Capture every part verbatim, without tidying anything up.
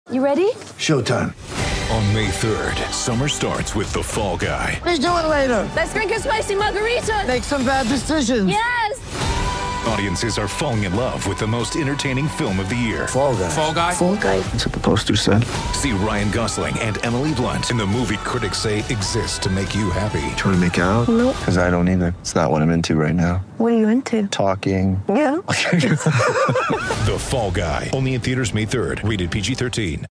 You ready? Showtime. On May third, summer starts with The Fall Guy. Let's do it later. Let's drink a spicy margarita. Make some bad decisions. Yes! Audiences are falling in love with the most entertaining film of the year. Fall Guy. Fall Guy? Fall guy. That's what the poster said. See Ryan Gosling and Emily Blunt in the movie critics say exists to make you happy. Trying to make it out? Nope. Because I don't either. It's not what I'm into right now. What are you into? Talking. Yeah. The Fall Guy. Only in theaters May third. Rated P G thirteen.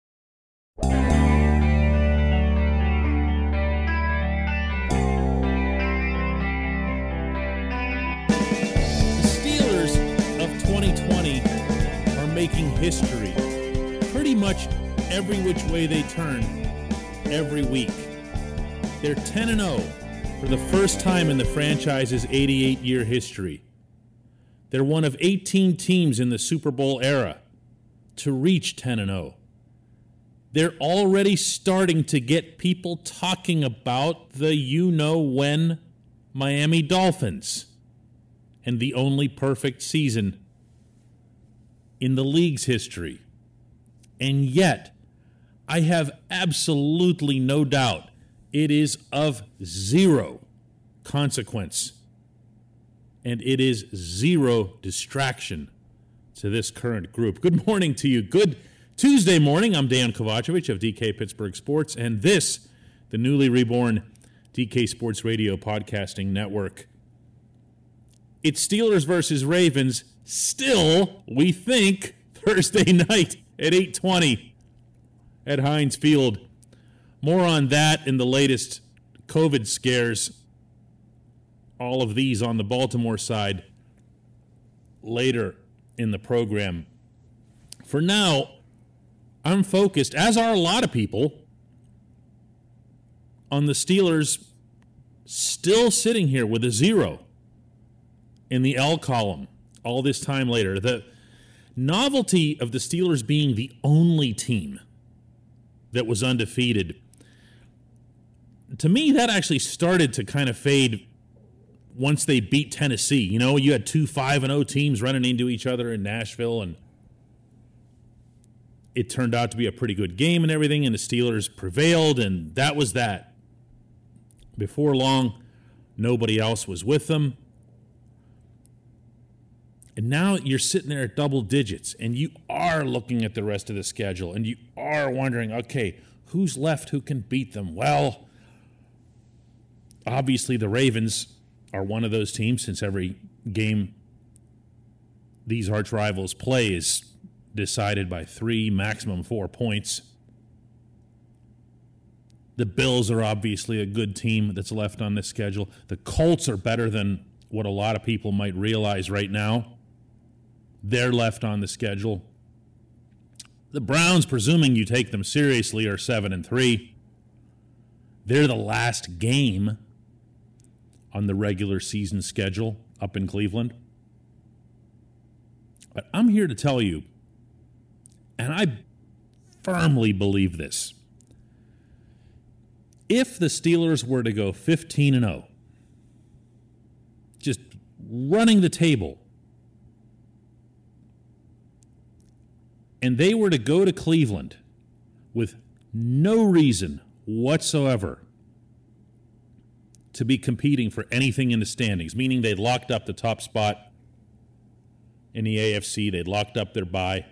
twenty twenty are making history pretty much every which way they turn every week. They're ten and oh for the first time in the franchise's eighty-eight-year history. They're one of eighteen teams in the Super Bowl era to reach ten and oh. They're already starting to get people talking about the you-know-when Miami Dolphins and the only perfect season in the league's history. And yet, I have absolutely no doubt it is of zero consequence. And it is zero distraction to this current group. Good morning to you. Good Tuesday morning. I'm Dan Kovacevic of D K Pittsburgh Sports, and this, the newly reborn D K Sports Radio Podcasting Network. It's Steelers versus Ravens, still, we think, Thursday night at eight twenty at Heinz Field. More on that in the latest COVID scares. All of these on the Baltimore side later in the program. For now, I'm focused, as are a lot of people, on the Steelers still sitting here with a zero in the L column all this time later. The novelty of the Steelers being the only team that was undefeated, to me, that actually started to kind of fade once they beat Tennessee. You know, you had two five and oh teams running into each other in Nashville, and it turned out to be a pretty good game and everything, and the Steelers prevailed, and that was that. Before long, nobody else was with them. And now you're sitting there at double digits, and you are looking at the rest of the schedule, and you are wondering, okay, who's left who can beat them? Well, obviously the Ravens are one of those teams, since every game these arch rivals play is decided by three, maximum four points. The Bills are obviously a good team that's left on this schedule. The Colts are better than what a lot of people might realize right now. They're left on the schedule. The Browns, presuming you take them seriously, are seven and three. They're the last game on the regular season schedule up in Cleveland. But I'm here to tell you, and I firmly believe this, if the Steelers were to go fifteen and oh, just running the table, and they were to go to Cleveland with no reason whatsoever to be competing for anything in the standings, meaning they'd locked up the top spot in the A F C, they'd locked up their bye,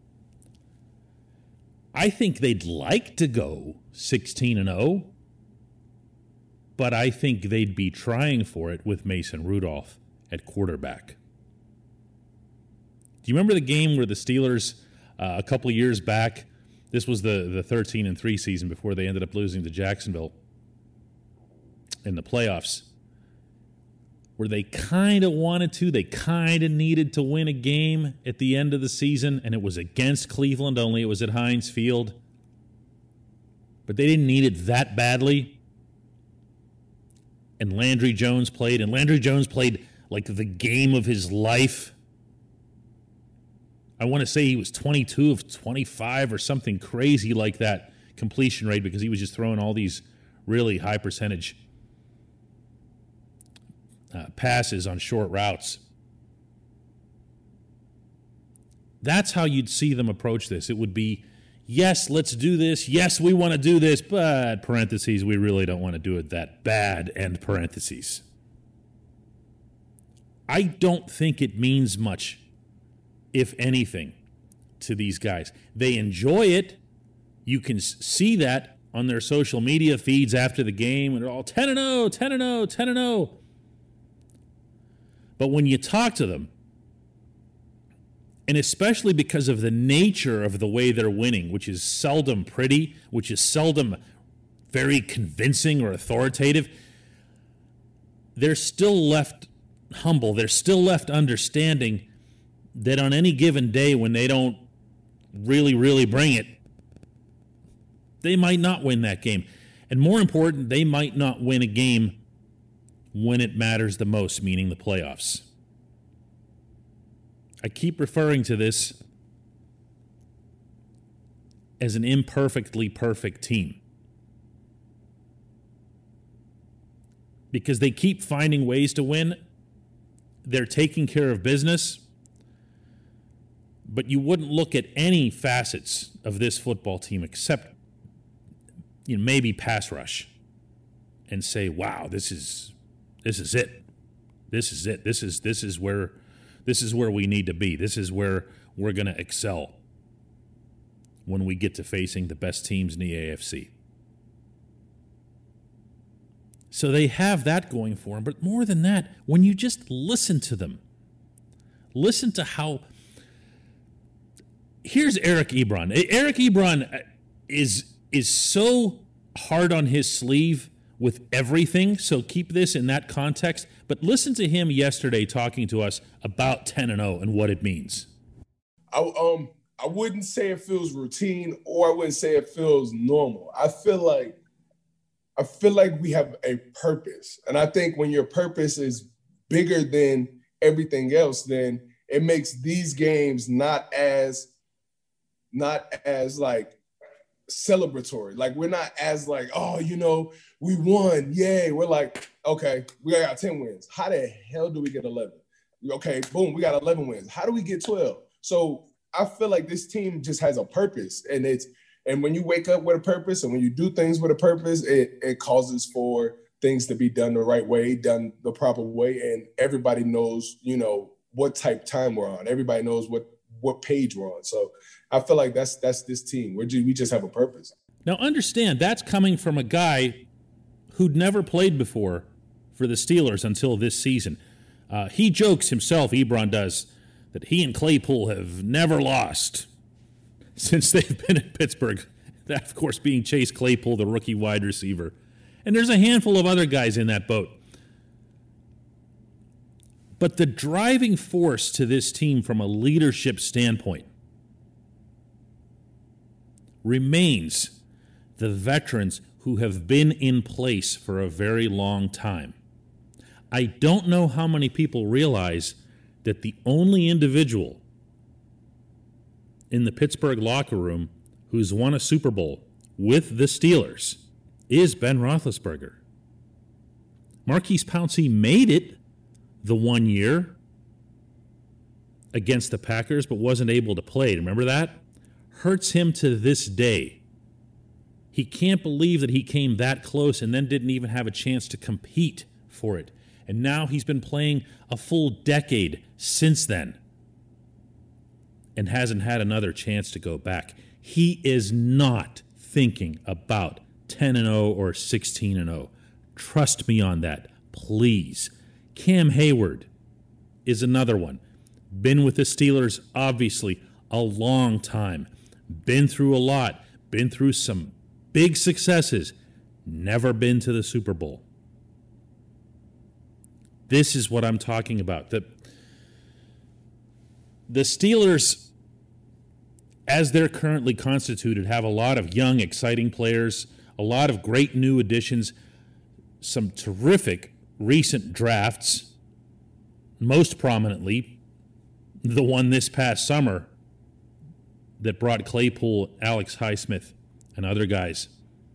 I think they'd like to go sixteen and oh, but I think they'd be trying for it with Mason Rudolph at quarterback. Do you remember the game where the Steelers, uh, a couple of years back, this was the, the thirteen and three season before they ended up losing to Jacksonville in the playoffs, where they kind of wanted to, they kind of needed to win a game at the end of the season, and it was against Cleveland, only it was at Heinz Field. But they didn't need it that badly. And Landry Jones played, and Landry Jones played like the game of his life. I want to say he was twenty-two of twenty-five or something crazy like that completion rate, because he was just throwing all these really high percentage uh, passes on short routes. That's how you'd see them approach this. It would be, yes, let's do this. Yes, we want to do this, but parentheses, we really don't want to do it that bad, end parentheses. I don't think it means much, if anything, to these guys. They enjoy it. You can see that on their social media feeds after the game, and they're all ten and oh, ten and oh, ten and oh. But when you talk to them, and especially because of the nature of the way they're winning, which is seldom pretty, which is seldom very convincing or authoritative, they're still left humble. They're still left understanding that on any given day when they don't really, really bring it, they might not win that game. And more important, they might not win a game when it matters the most, meaning the playoffs. I keep referring to this as an imperfectly perfect team, because they keep finding ways to win. They're taking care of business, but you wouldn't look at any facets of this football team except, you know, maybe pass rush and say, wow, this is this is it. This is it. This is this is where this is where we need to be. This is where we're going to excel when we get to facing the best teams in the A F C. So they have that going for them. But more than that, when you just listen to them, listen to how... Here's Eric Ebron. Eric Ebron is, is so hard on his sleeve with everything, so keep this in that context. But listen to him yesterday talking to us about ten and oh and what it means. I, um, I wouldn't say it feels routine, or I wouldn't say it feels normal. I feel like I feel like we have a purpose. And I think when your purpose is bigger than everything else, then it makes these games not as, not as like celebratory. Like we're not as like, oh, you know, we won. Yay. We're like, okay, we got ten wins. How the hell do we get eleven? Okay, boom, we got eleven wins. How do we get twelve? So I feel like this team just has a purpose, and it's, and when you wake up with a purpose and when you do things with a purpose, it, it causes for things to be done the right way, done the proper way. And everybody knows, you know, what type time we're on. Everybody knows what, what page we're on. So I feel like that's, that's this team. We're just, we just have a purpose. Now understand, that's coming from a guy who'd never played before for the Steelers until this season. Uh, he jokes himself, Ebron does, that he and Claypool have never lost since they've been in Pittsburgh. That, of course, being Chase Claypool, the rookie wide receiver. And there's a handful of other guys in that boat. But the driving force to this team from a leadership standpoint remains the veterans who have been in place for a very long time. I don't know how many people realize that the only individual in the Pittsburgh locker room who's won a Super Bowl with the Steelers is Ben Roethlisberger. Marquise Pouncey made it the one year against the Packers, but wasn't able to play. Remember that? Hurts him to this day. He can't believe that he came that close and then didn't even have a chance to compete for it. And now he's been playing a full decade since then and hasn't had another chance to go back. He is not thinking about ten and oh or sixteen and oh. Trust me on that, please. Cam Hayward is another one. Been with the Steelers, obviously, a long time. Been through a lot. Been through some big successes. Never been to the Super Bowl. This is what I'm talking about. The, the Steelers, as they're currently constituted, have a lot of young, exciting players, a lot of great new additions, some terrific recent drafts, most prominently the one this past summer that brought Claypool, Alex Highsmith, and other guys.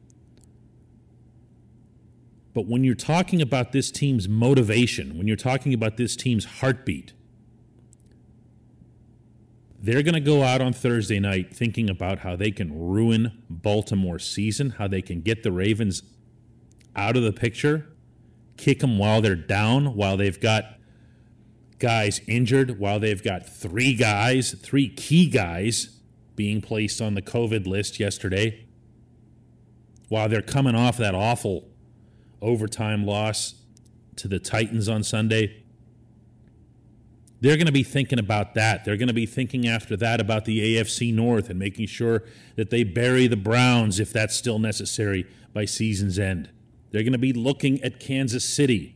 But when you're talking about this team's motivation, when you're talking about this team's heartbeat, they're going to go out on Thursday night thinking about how they can ruin Baltimore's season, how they can get the Ravens out of the picture, kick them while they're down, while they've got guys injured, while they've got three guys, three key guys being placed on the COVID list yesterday, while they're coming off that awful overtime loss to the Titans on Sunday. They're going to be thinking about that. They're going to be thinking after that about the A F C North and making sure that they bury the Browns, if that's still necessary, by season's end. They're going to be looking at Kansas City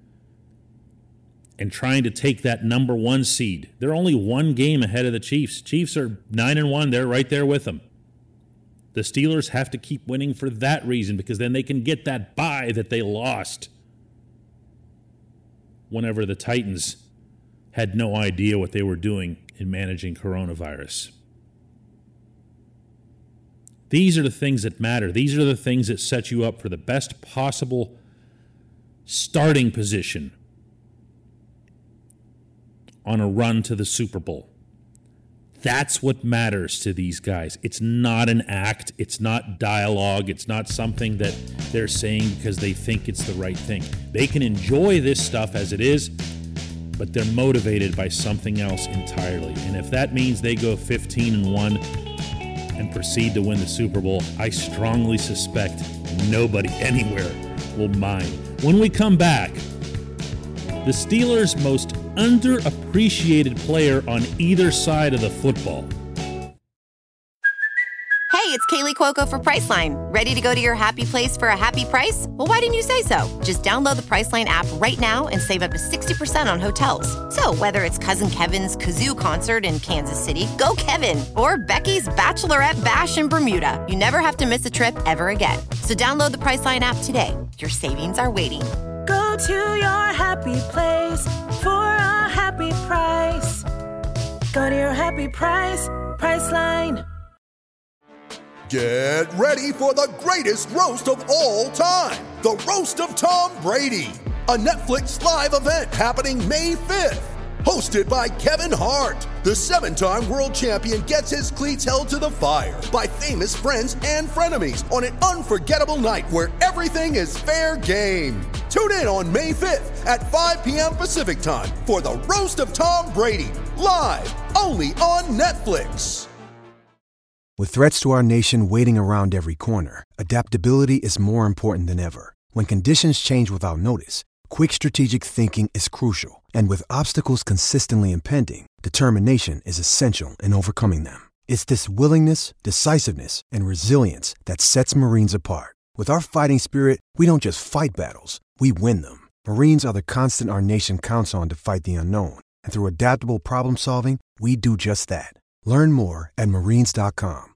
and trying to take that number one seed. They're only one game ahead of the Chiefs. Chiefs are nine and one. They're right there with them. The Steelers have to keep winning for that reason, because then they can get that bye that they lost whenever the Titans had no idea what they were doing in managing coronavirus. These are the things that matter. These are the things that set you up for the best possible starting position on a run to the Super Bowl. That's what matters to these guys. It's not an act. It's not dialogue. It's not something that they're saying because they think it's the right thing. They can enjoy this stuff as it is, but they're motivated by something else entirely. And if that means they go fifteen and one and proceed to win the Super Bowl, I strongly suspect nobody anywhere will mind. When we come back, the Steelers' most underappreciated player on either side of the football. Hey, it's Kaylee Cuoco for Priceline. Ready to go to your happy place for a happy price? Well, why didn't you say so? Just download the Priceline app right now and save up to sixty percent on hotels. So whether it's Cousin Kevin's Kazoo Concert in Kansas City, go Kevin, or Becky's Bachelorette Bash in Bermuda, you never have to miss a trip ever again. So download the Priceline app today. Your savings are waiting. Go to your happy place for a happy price. Go to your happy price, Priceline. Get ready for the greatest roast of all time, the Roast of Tom Brady, a Netflix live event happening May fifth. Hosted by Kevin Hart, the seven-time world champion gets his cleats held to the fire by famous friends and frenemies on an unforgettable night where everything is fair game. Tune in on May fifth at five p.m. Pacific time for the Roast of Tom Brady, live only on Netflix. With threats to our nation waiting around every corner, adaptability is more important than ever. When conditions change without notice, quick strategic thinking is crucial. And with obstacles consistently impending, determination is essential in overcoming them. It's this willingness, decisiveness, and resilience that sets Marines apart. With our fighting spirit, we don't just fight battles, we win them. Marines are the constant our nation counts on to fight the unknown. And through adaptable problem solving, we do just that. Learn more at marines dot com.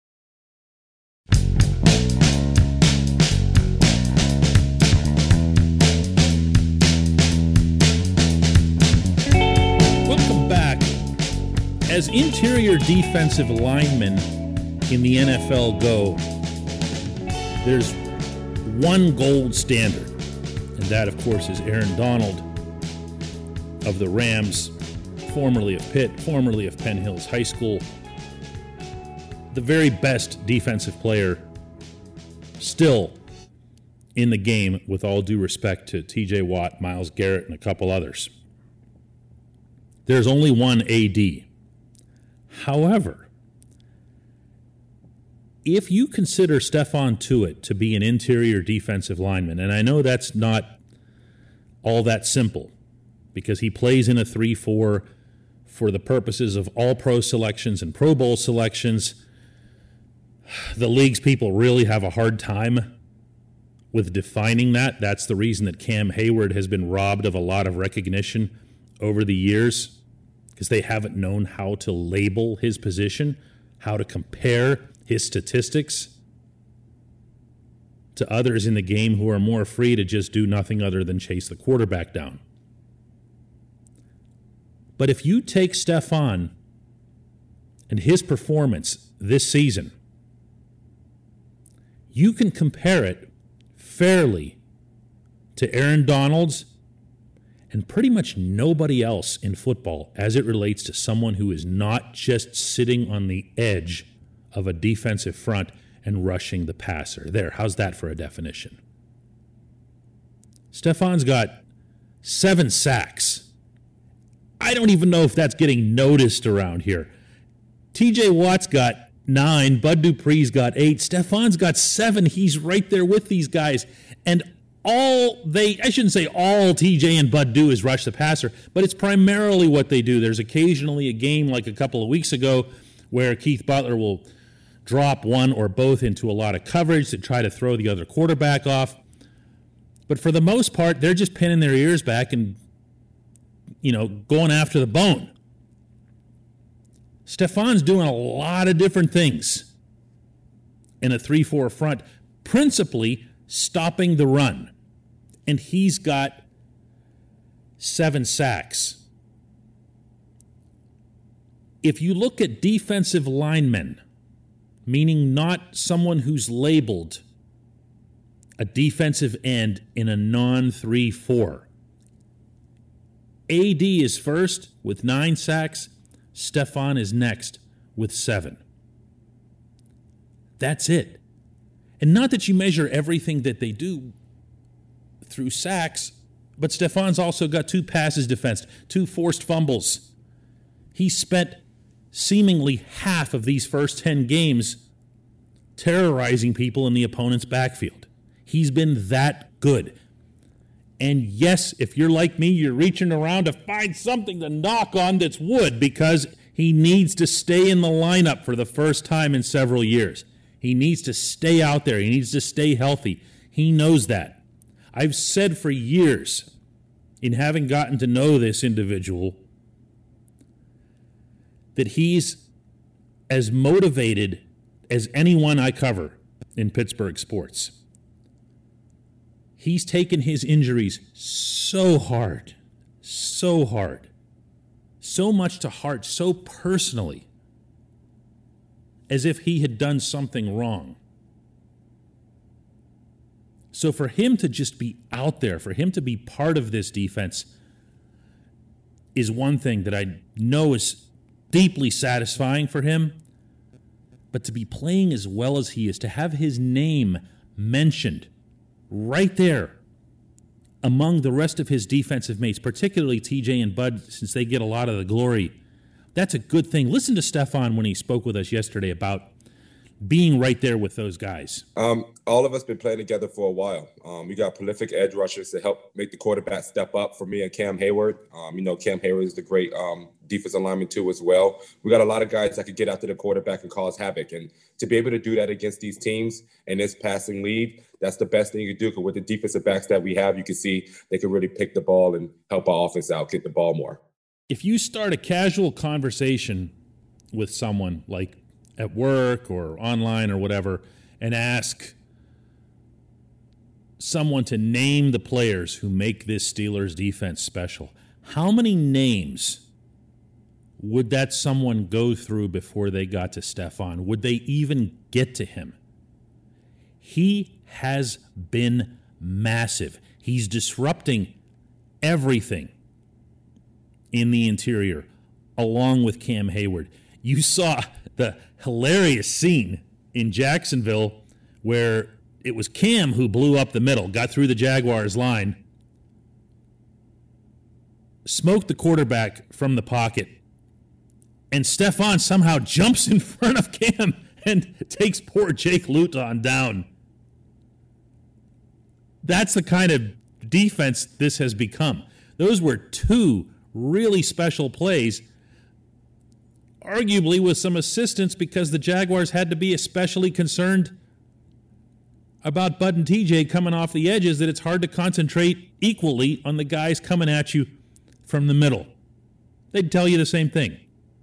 Welcome back. As interior defensive linemen in the N F L go, there's one gold standard, and that, of course, is Aaron Donald of the Rams, formerly of Pitt, formerly of Penn Hills High School, the very best defensive player still in the game, with all due respect to T J Watt, Myles Garrett, and a couple others. There's only one A D. However, if you consider Stephon Tuitt to be an interior defensive lineman, and I know that's not all that simple because he plays in a three four for the purposes of all-pro selections and Pro Bowl selections, the league's people really have a hard time with defining that. That's the reason that Cam Hayward has been robbed of a lot of recognition over the years, because they haven't known how to label his position, how to compare his statistics to others in the game who are more free to just do nothing other than chase the quarterback down. But if you take Stephon and his performance this season, you can compare it fairly to Aaron Donald's and pretty much nobody else in football as it relates to someone who is not just sitting on the edge of a defensive front and rushing the passer. There, how's that for a definition? Stefan's got seven sacks. I don't even know if that's getting noticed around here. T J Watt's got nine. Bud Dupree's got eight. Stefan's got seven. He's right there with these guys. And all they, I shouldn't say all T J and Bud do is rush the passer, but it's primarily what they do. There's occasionally a game like a couple of weeks ago where Keith Butler will drop one or both into a lot of coverage to try to throw the other quarterback off. But for the most part, they're just pinning their ears back and, you know, going after the bone. Stefan's doing a lot of different things in a three four front, principally stopping the run. And he's got seven sacks. If you look at defensive linemen, meaning not someone who's labeled a defensive end in a non three four, A D is first with nine sacks. Stefan is next with seven. That's it. And not that you measure everything that they do through sacks, but Stefan's also got two passes defensed, two forced fumbles. He spent seemingly half of these first ten games terrorizing people in the opponent's backfield. He's been that good. And yes, if you're like me, you're reaching around to find something to knock on that's wood because he needs to stay in the lineup for the first time in several years. He needs to stay out there. He needs to stay healthy. He knows that. I've said for years, in having gotten to know this individual, that he's as motivated as anyone I cover in Pittsburgh sports. He's taken his injuries so hard, so hard, so much to heart, so personally, as if he had done something wrong. So for him to just be out there, for him to be part of this defense is one thing that I know is deeply satisfying for him. But to be playing as well as he is, to have his name mentioned right there among the rest of his defensive mates, particularly T J and Bud, since they get a lot of the glory, that's a good thing. Listen to Stefan when he spoke with us yesterday about being right there with those guys. Um, all of us been playing together for a while. Um, we got prolific edge rushers to help make the quarterback step up for me and Cam Hayward. Um, you know, Cam Hayward is the great um, defensive lineman too as well. We got a lot of guys that could get after the quarterback and cause havoc. And to be able to do that against these teams in this passing lead, that's the best thing you can do, because with the defensive backs that we have, you can see they can really pick the ball and help our offense out, get the ball more. If you start a casual conversation with someone, like at work or online or whatever, and ask someone to name the players who make this Steelers defense special, how many names would that someone go through before they got to Stefan? Would they even get to him? He has been massive. He's disrupting everything in the interior, along with Cam Hayward. You saw the hilarious scene in Jacksonville where it was Cam who blew up the middle, got through the Jaguars line, smoked the quarterback from the pocket, and Stefan somehow jumps in front of Cam and takes poor Jake Luton down. That's the kind of defense this has become. Those were two really special plays, arguably with some assistance, because the Jaguars had to be especially concerned about Bud and T J coming off the edges, that it's hard to concentrate equally on the guys coming at you from the middle. They'd tell you the same thing.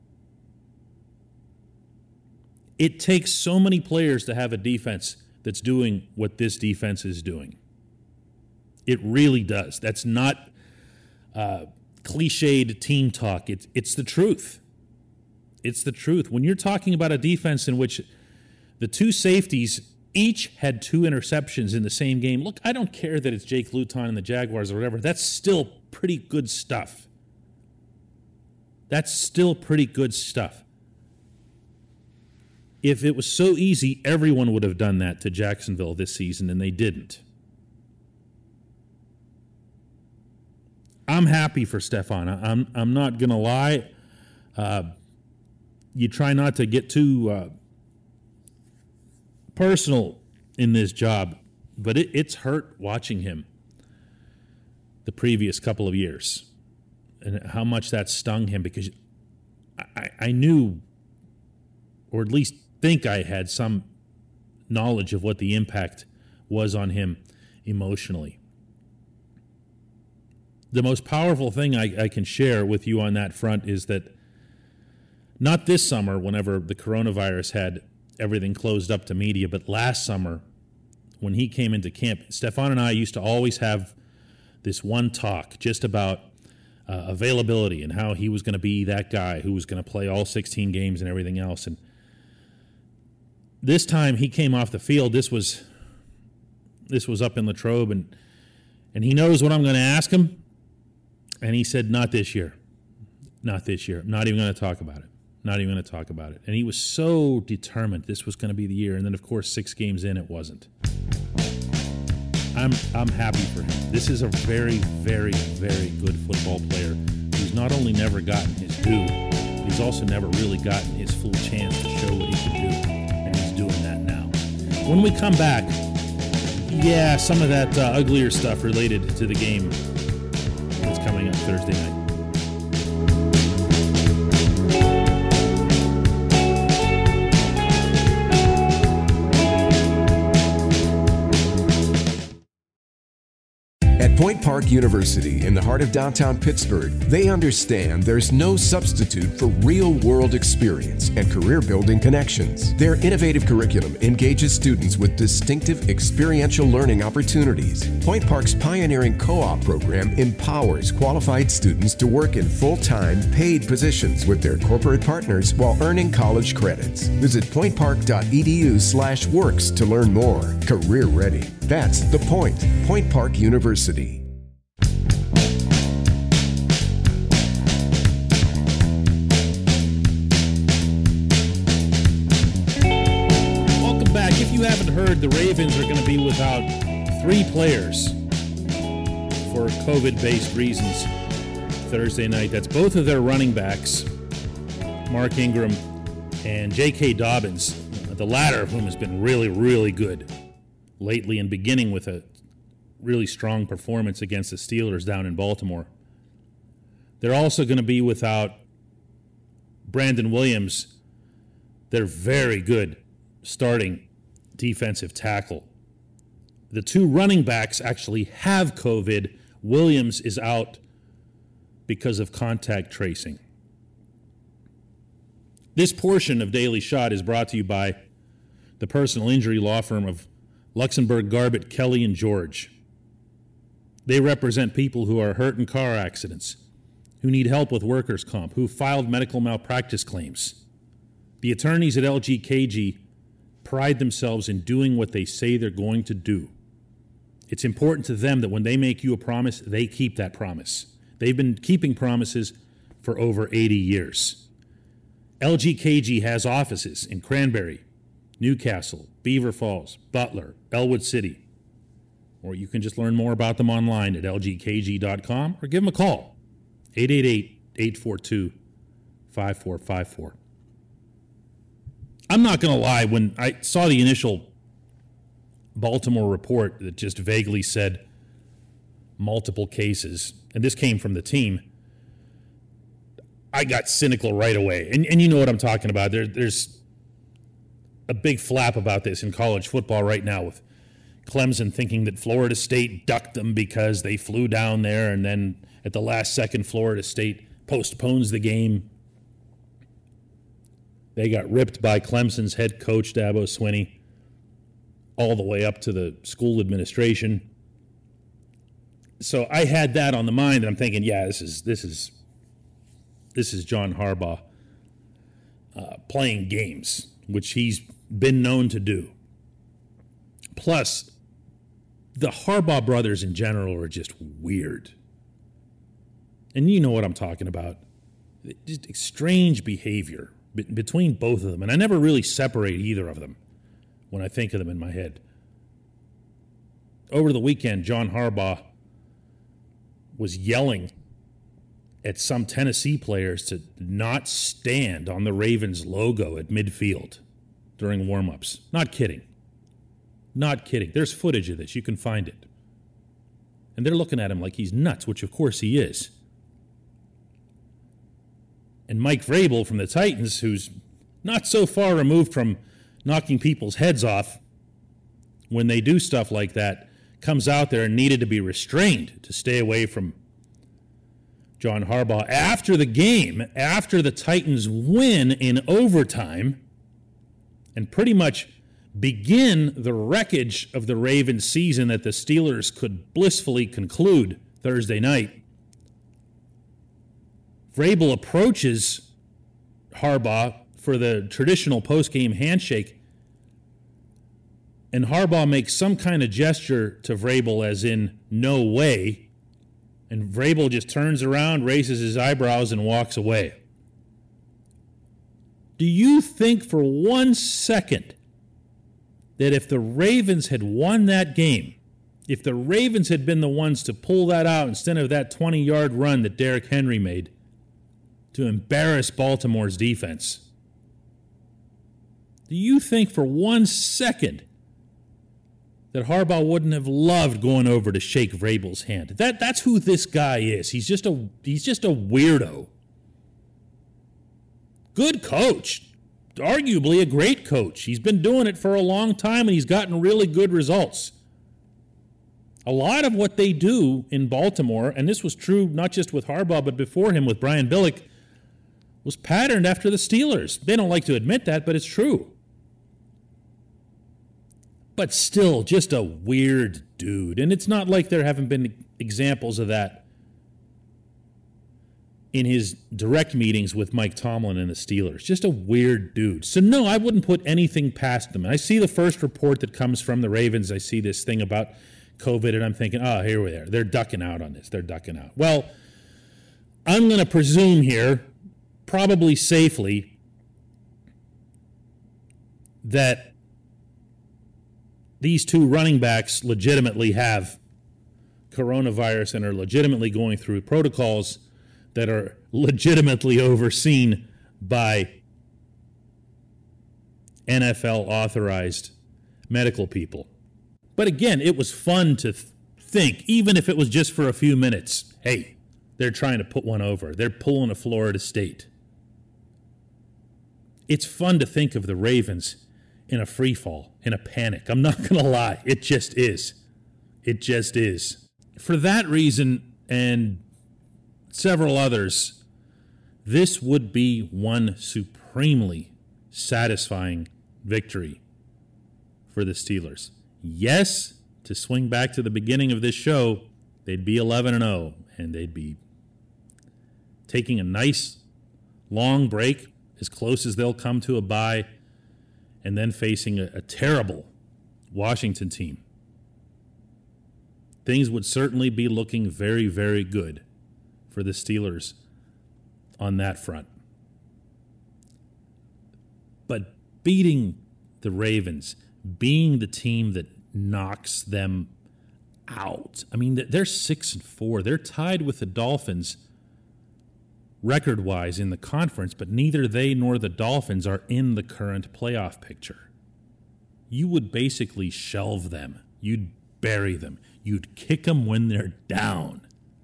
It takes so many players to have a defense that's doing what this defense is doing. It really does. That's not uh, cliched team talk. It's, it's the truth. It's the truth. When you're talking about a defense in which the two safeties each had two interceptions in the same game. Look, I don't care that it's Jake Luton and the Jaguars or whatever. That's still pretty good stuff. That's still pretty good stuff. If it was so easy, everyone would have done that to Jacksonville this season, and they didn't. I'm happy for Stefan. I'm I'm not going to lie. Uh, you try not to get too uh, personal in this job, but it, it's hurt watching him the previous couple of years and how much that stung him, because I, I knew, or at least think I had some knowledge of what the impact was on him emotionally. The most powerful thing I, I can share with you on that front is that not this summer, whenever the coronavirus had everything closed up to media, but last summer when he came into camp, Stefan and I used to always have this one talk just about uh, availability and how he was going to be that guy who was going to play all sixteen games and everything else. And this time he came off the field. This was this was up in Latrobe, and and he knows what I'm going to ask him. And he said, not this year. Not this year. I'm not even going to talk about it. Not even going to talk about it. And he was so determined this was going to be the year. And then, of course, six games in, it wasn't. I'm I'm happy for him. This is a very, very, very good football player who's not only never gotten his due, but he's also never really gotten his full chance to show what he can do. And he's doing that now. When we come back, yeah, some of that uh, uglier stuff related to the game that's coming up Thursday night. At Point Park University, in the heart of downtown Pittsburgh, they understand there's no substitute for real-world experience and career-building connections. Their innovative curriculum engages students with distinctive experiential learning opportunities. Point Park's pioneering co-op program empowers qualified students to work in full-time, paid positions with their corporate partners while earning college credits. Visit pointpark.edu slash works to learn more. Career ready. That's the point. Point Park University. Welcome back. If you haven't heard, the Ravens are going to be without three players for COVID-based reasons Thursday night. That's both of their running backs, Mark Ingram and J K. Dobbins, the latter of whom has been really, really good lately, and beginning with a really strong performance against the Steelers down in Baltimore. They're also going to be without Brandon Williams, their very good starting defensive tackle. The two running backs actually have COVID. Williams is out because of contact tracing. This portion of Daily Shot is brought to you by the personal injury law firm of Luxembourg, Garbett, Kelly, and George. They represent people who are hurt in car accidents, who need help with workers' comp, who filed medical malpractice claims. The attorneys at L G K G pride themselves in doing what they say they're going to do. It's important to them that when they make you a promise, they keep that promise. They've been keeping promises for over eighty years. L G K G has offices in Cranberry, Newcastle, Beaver Falls, Butler, Elwood City. Or you can just learn more about them online at L G K G dot com or give them a call, eight eight eight, eight four two, five four five four. I'm not going to lie, when I saw the initial Baltimore report that just vaguely said multiple cases, and this came from the team, I got cynical right away. And, and you know what I'm talking about. There, there's a big flap about this in college football right now, with Clemson thinking that Florida State ducked them because they flew down there, and then at the last second Florida State postpones the game. They got ripped by Clemson's head coach, Dabo Swinney, all the way up to the school administration. So I had that on the mind, and I'm thinking, yeah, this is this is this is John Harbaugh uh, playing games, which he's been known to do. Plus, the Harbaugh brothers in general are just weird. And you know what I'm talking about. Just strange behavior be- between both of them. And I never really separate either of them when I think of them in my head. Over the weekend, John Harbaugh was yelling at some Tennessee players to not stand on the Ravens logo at midfield during warm-ups. Not kidding. Not kidding. There's footage of this. You can find it. And they're looking at him like he's nuts, which of course he is. And Mike Vrabel from the Titans, who's not so far removed from knocking people's heads off when they do stuff like that, comes out there and needed to be restrained to stay away from John Harbaugh. After the game, after the Titans win in overtime and pretty much begin the wreckage of the Ravens season that the Steelers could blissfully conclude Thursday night, Vrabel approaches Harbaugh for the traditional post-game handshake, and Harbaugh makes some kind of gesture to Vrabel as in, no way, and Vrabel just turns around, raises his eyebrows, and walks away. Do you think for one second that if the Ravens had won that game, if the Ravens had been the ones to pull that out instead of that twenty-yard run that Derrick Henry made to embarrass Baltimore's defense, do you think for one second that Harbaugh wouldn't have loved going over to shake Vrabel's hand? That that's who this guy is. He's just a he's just a weirdo. Good coach. Arguably a great coach. He's been doing it for a long time and he's gotten really good results. A lot of what they do in Baltimore, and this was true not just with Harbaugh but before him with Brian Billick, was patterned after the Steelers. They don't like to admit that, but it's true. But still, just a weird dude. And it's not like there haven't been examples of that in his direct meetings with Mike Tomlin and the Steelers. Just a weird dude. So no, I wouldn't put anything past them. I see the first report that comes from the Ravens. I see this thing about COVID, and I'm thinking, oh, here we are. They're ducking out on this. They're ducking out. Well, I'm going to presume here, probably safely, that these two running backs legitimately have coronavirus and are legitimately going through protocols that are legitimately overseen by N F L-authorized medical people. But again, it was fun to th- think, even if it was just for a few minutes, hey, they're trying to put one over. They're pulling a Florida State. It's fun to think of the Ravens in a free fall, in a panic. I'm not going to lie. It just is. It just is. For that reason and several others, this would be one supremely satisfying victory for the Steelers. Yes, to swing back to the beginning of this show, they'd be eleven and oh, and they'd be taking a nice long break, as close as they'll come to a bye, and then facing a, a terrible Washington team. Things would certainly be looking very, very good for the Steelers on that front. But beating the Ravens, being the team that knocks them out. I mean, they're six and four. They're tied with the Dolphins record-wise in the conference, but neither they nor the Dolphins are in the current playoff picture. You would basically shelve them. You'd bury them. You'd kick them when they're down.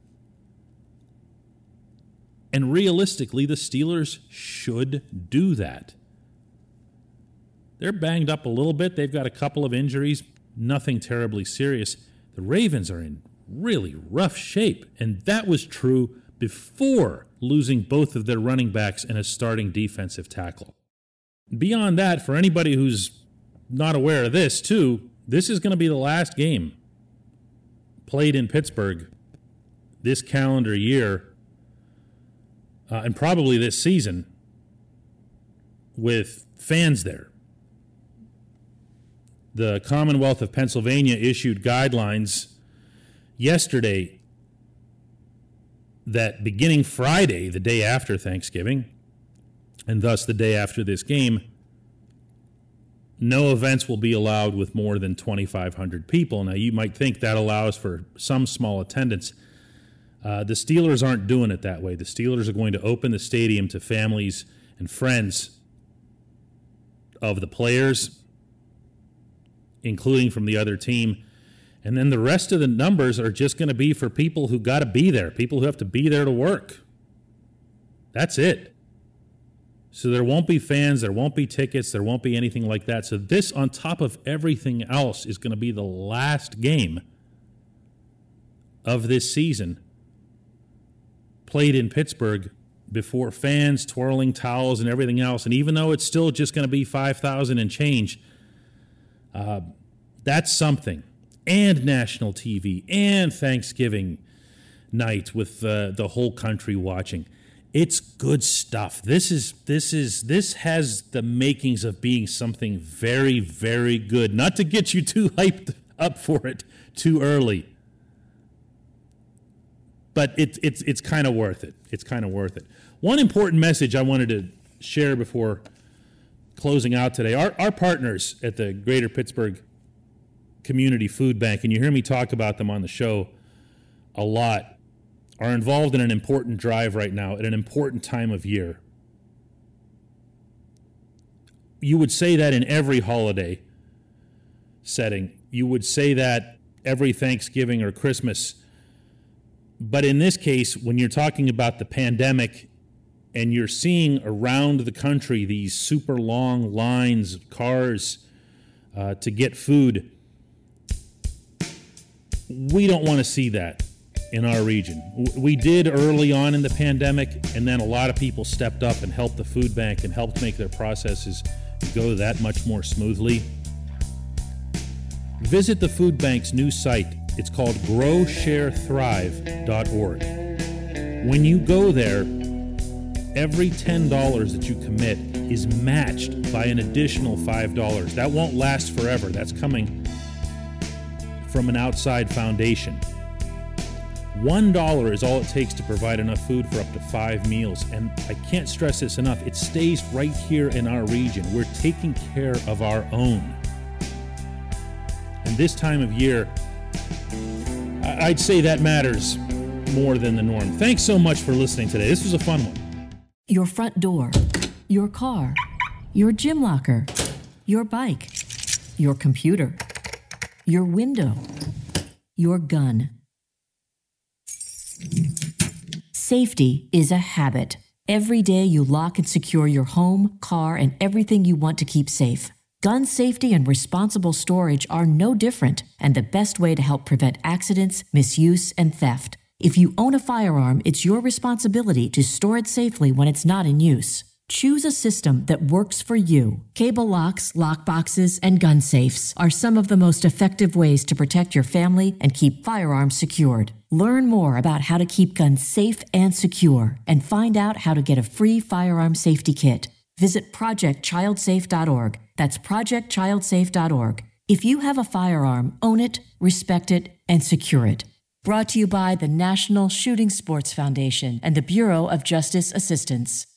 And realistically, the Steelers should do that. They're banged up a little bit. They've got a couple of injuries, nothing terribly serious. The Ravens are in really rough shape, and that was true before losing both of their running backs and a starting defensive tackle. Beyond that, for anybody who's not aware of this, too, this is going to be the last game played in Pittsburgh this calendar year, uh, and probably this season, with fans there. The Commonwealth of Pennsylvania issued guidelines yesterday that beginning Friday, the day after Thanksgiving, and thus the day after this game, no events will be allowed with more than twenty-five hundred people. Now, you might think that allows for some small attendance. Uh, the Steelers aren't doing it that way. The Steelers are going to open the stadium to families and friends of the players, including from the other team. And then the rest of the numbers are just going to be for people who got to be there, people who have to be there to work. That's it. So there won't be fans, there won't be tickets, there won't be anything like that. So this, on top of everything else, is going to be the last game of this season played in Pittsburgh before fans twirling towels and everything else. And even though it's still just going to be five thousand and change, uh, that's something. And national T V and Thanksgiving night with uh, the whole country watching. It's good stuff. This is this is this has the makings of being something very, very good. Not to get you too hyped up for it too early, but it's it's it's kind of worth it. It's kind of worth it. One important message I wanted to share before closing out today. Our our partners at the Greater Pittsburgh Community Food Bank, and you hear me talk about them on the show a lot, are involved in an important drive right now at an important time of year. You would say that in every holiday setting. You would say that every Thanksgiving or Christmas. But in this case, when you're talking about the pandemic and you're seeing around the country these super long lines of cars uh, to get food, we don't want to see that in our region. We did early on in the pandemic, and then a lot of people stepped up and helped the food bank and helped make their processes go that much more smoothly. Visit the food bank's new site. It's called grow share thrive dot org. When you go there, every ten dollars that you commit is matched by an additional five dollars. That won't last forever. That's coming from an outside foundation. One dollar is all it takes to provide enough food for up to five meals. And I can't stress this enough. It stays right here in our region. We're taking care of our own. And this time of year, I'd say that matters more than the norm. Thanks so much for listening today. This was a fun one. Your front door, your car, your gym locker, your bike, your computer, your window, your gun. Safety is a habit. Every day you lock and secure your home, car, and everything you want to keep safe. Gun safety and responsible storage are no different, and the best way to help prevent accidents, misuse, and theft. If you own a firearm, it's your responsibility to store it safely when it's not in use. Choose a system that works for you. Cable locks, lockboxes, and gun safes are some of the most effective ways to protect your family and keep firearms secured. Learn more about how to keep guns safe and secure, and find out how to get a free firearm safety kit. Visit project child safe dot org. That's project child safe dot org. If you have a firearm, own it, respect it, and secure it. Brought to you by the National Shooting Sports Foundation and the Bureau of Justice Assistance.